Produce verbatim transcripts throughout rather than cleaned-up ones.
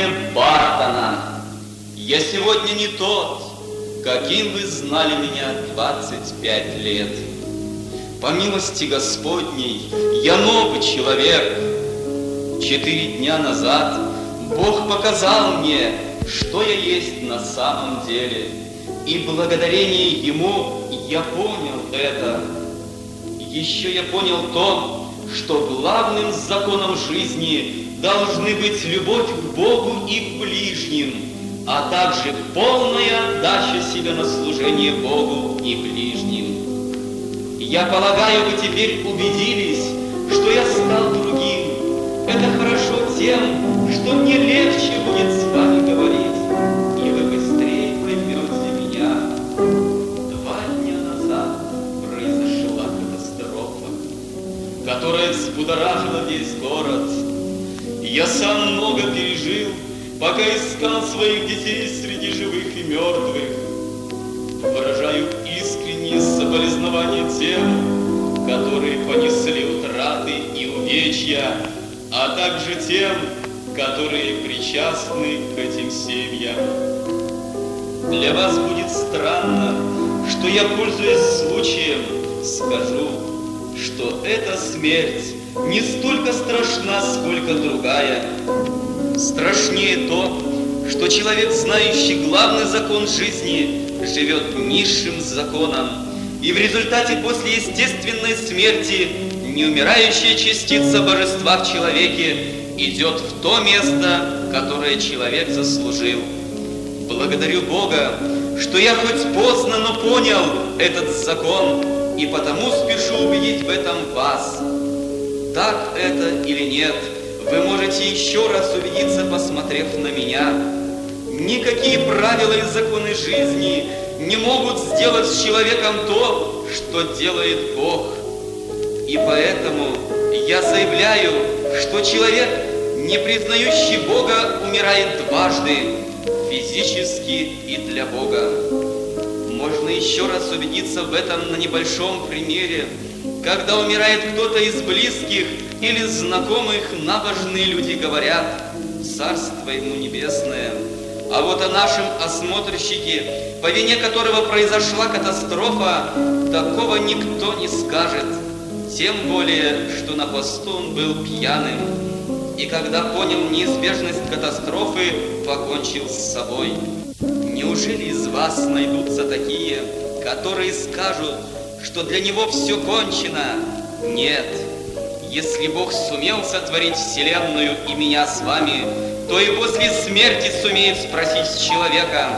Станлия Бартона. Я сегодня не тот, каким вы знали меня двадцать пять лет. По милости Господней я новый человек. Четыре дня назад Бог показал мне, что я есть на самом деле. И благодарение Ему я понял это. Еще я понял то, что главным законом жизни должны быть любовь к Богу и к ближним, а также полная отдача себя на служение Богу и ближним. Я полагаю, вы теперь убедились, что я стал другим. Это хорошо тем, что мне легче будет с вами говорить, и вы быстрее поймете меня. Два дня назад произошла катастрофа, которая взбудоражила весь город. Я сам много пережил, пока искал своих детей среди живых и мертвых. Выражаю искренние соболезнования тем, которые понесли утраты и увечья, а также тем, которые причастны к этим семьям. Для вас будет странно, что я, пользуясь случаем, скажу, что эта смерть не столько страшна, сколько другая. Страшнее то, что человек, знающий главный закон жизни, живет низшим законом, и в результате после естественной смерти неумирающая частица божества в человеке идет в то место, которое человек заслужил. Благодарю Бога, что я хоть поздно, но понял этот закон, и потому спешу убедить в этом вас. Так это или нет, вы можете еще раз убедиться, посмотрев на меня. Никакие правила и законы жизни не могут сделать с человеком то, что делает Бог. И поэтому я заявляю, что человек, не признающий Бога, умирает дважды, физически и для Бога. Можно еще раз убедиться в этом на небольшом примере. Когда умирает кто-то из близких или знакомых, набожные люди говорят: «Царство ему небесное». А вот о нашем осмотрщике, по вине которого произошла катастрофа, такого никто не скажет. Тем более, что на посту он был пьяным. И когда понял неизбежность катастрофы, покончил с собой. Неужели из вас найдутся такие, которые скажут, что для него все кончено? Нет. Если Бог сумел сотворить вселенную и меня с вами, то и после смерти сумеет спросить с человека.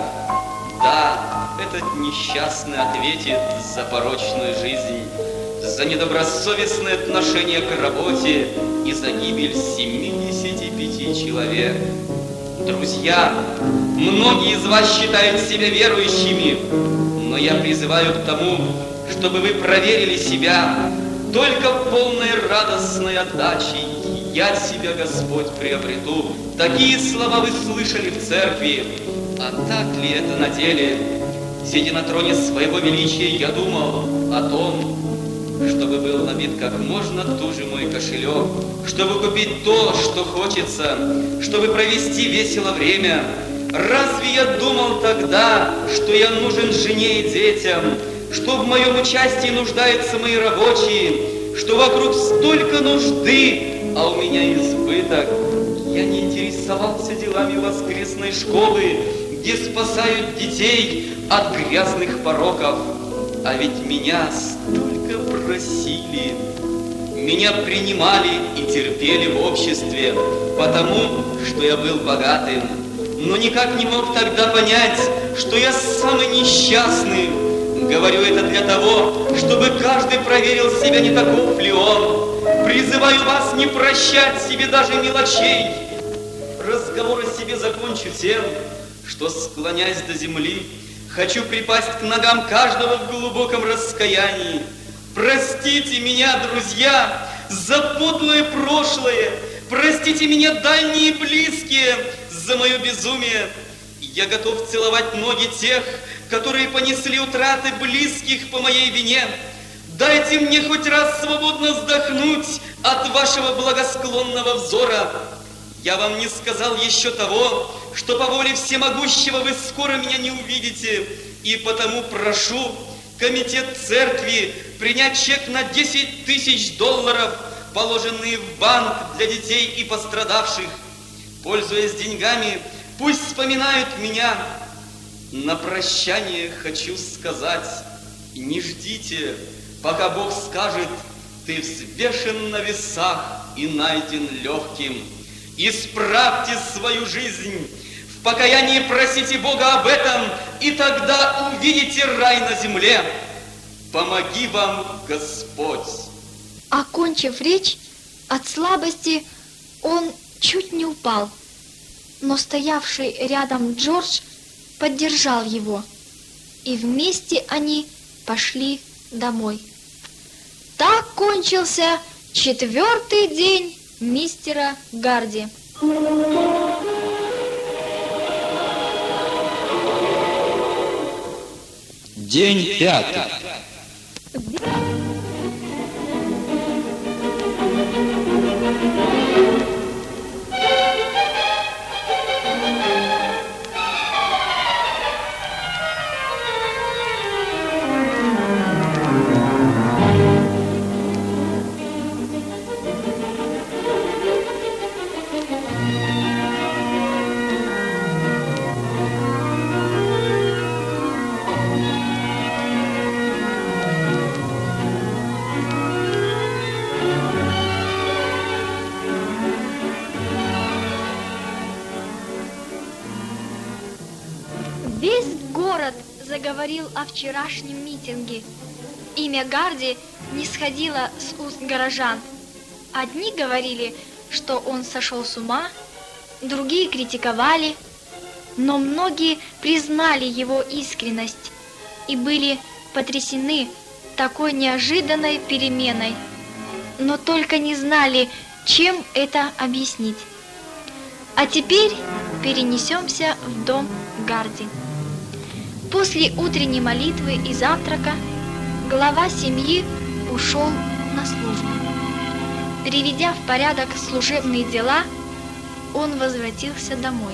Да, этот несчастный ответит за порочную жизнь, за недобросовестное отношение к работе и за гибель семидесяти пяти человек. Друзья, многие из вас считают себя верующими, но я призываю к тому, чтобы вы проверили себя. Только полной радостной отдачей я себя, Господь, приобрету. Такие слова вы слышали в церкви. А так ли это на деле? Сидя на троне своего величия, я думал о том, чтобы был набит как можно туже мой кошелек, чтобы купить то, что хочется, чтобы провести весело время. Разве я думал тогда, что я нужен жене и детям, что в моем участии нуждаются мои рабочие, что вокруг столько нужды, а у меня избыток? Я не интересовался делами воскресной школы, где спасают детей от грязных пороков. А ведь меня столько просили. Меня принимали и терпели в обществе, потому что я был богатым. Но никак не мог тогда понять, что я самый несчастный. Говорю это для того, чтобы каждый проверил себя, не таков ли он. Призываю вас не прощать себе даже мелочей. Разговор о себе закончу тем, что, склоняясь до земли, хочу припасть к ногам каждого в глубоком раскаянии. Простите меня, друзья, за подлое прошлое. Простите меня, дальние и близкие, за мое безумие. Я готов целовать ноги тех, которые понесли утраты близких по моей вине. Дайте мне хоть раз свободно вздохнуть от вашего благосклонного взора. я вам не сказал еще того, что по воле всемогущего вы скоро меня не увидите, и потому прошу комитет церкви принять чек на десять тысяч долларов, положенные в банк для детей и пострадавших. Пользуясь деньгами, пусть вспоминают меня. На прощание хочу сказать, не ждите, пока Бог скажет: ты взвешен на весах и найден легким. Исправьте свою жизнь, в покаянии просите Бога об этом, и тогда увидите рай на земле. Помоги вам Господь. Окончив речь, от слабости он чуть не упал, но стоявший рядом Джордж поддержал его, и вместе они пошли домой. Так кончился четвертый день мистера Гарди. День пятый. Весь город заговорил о вчерашнем митинге. Имя Гарди не сходило с уст горожан. Одни говорили, что он сошел с ума, другие критиковали, но многие признали его искренность и были потрясены такой неожиданной переменой, но только не знали, чем это объяснить. А теперь перенесемся в дом Гарди. После утренней молитвы и завтрака глава семьи ушел на службу. Приведя в порядок служебные дела, он возвратился домой.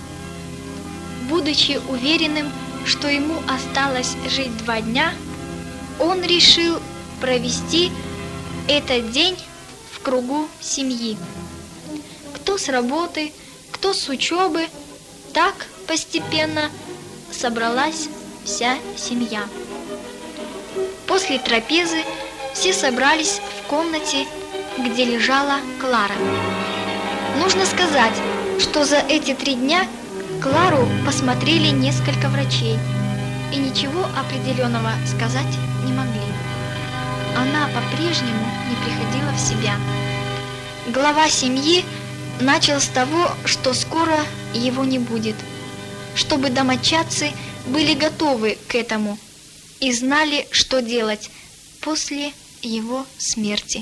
Будучи уверенным, что ему осталось жить два дня, он решил провести этот день в кругу семьи. Кто с работы, кто с учебы, так постепенно собралась вся семья. После трапезы все собрались в комнате, где лежала Клара. Нужно сказать, что за эти три дня Клару посмотрели несколько врачей и ничего определенного сказать не могли. Она по-прежнему не приходила в себя. Глава семьи начал с того, что скоро его не будет, чтобы домочадцы были готовы к этому и знали, что делать после его смерти.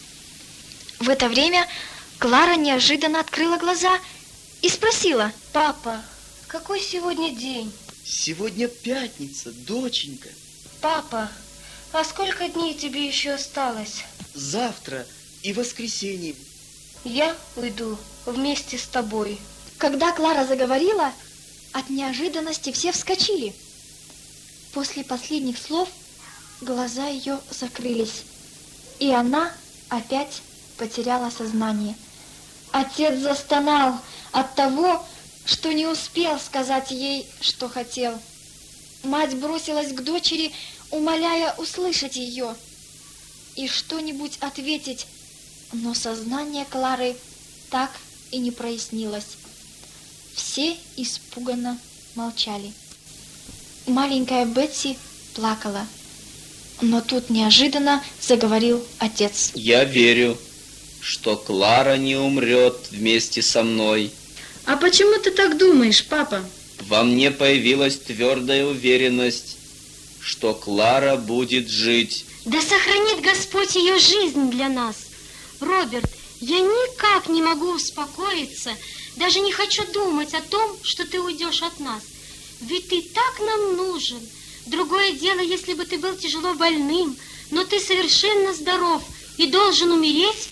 В это время Клара неожиданно открыла глаза и спросила: «Папа, какой сегодня день?» Сегодня пятница, доченька. Папа, а сколько дней тебе еще осталось? Завтра и воскресенье. Я уйду вместе с тобой. Когда Клара заговорила, от неожиданности все вскочили. После последних слов глаза ее закрылись, и она опять потеряла сознание. Отец застонал от того, что не успел сказать ей, что хотел. Мать бросилась к дочери, умоляя услышать ее и что-нибудь ответить, но сознание Клары так и не прояснилось. Все испуганно молчали. Маленькая Бетси плакала, но тут неожиданно заговорил отец. Я верю, что Клара не умрет вместе со мной. А почему ты так думаешь, папа? Во мне появилась твердая уверенность, что Клара будет жить. Да сохранит Господь ее жизнь для нас. Роберт, я никак не могу успокоиться, даже не хочу думать о том, что ты уйдешь от нас. Ведь ты так нам нужен. Другое дело, если бы ты был тяжело больным, но ты совершенно здоров и должен умереть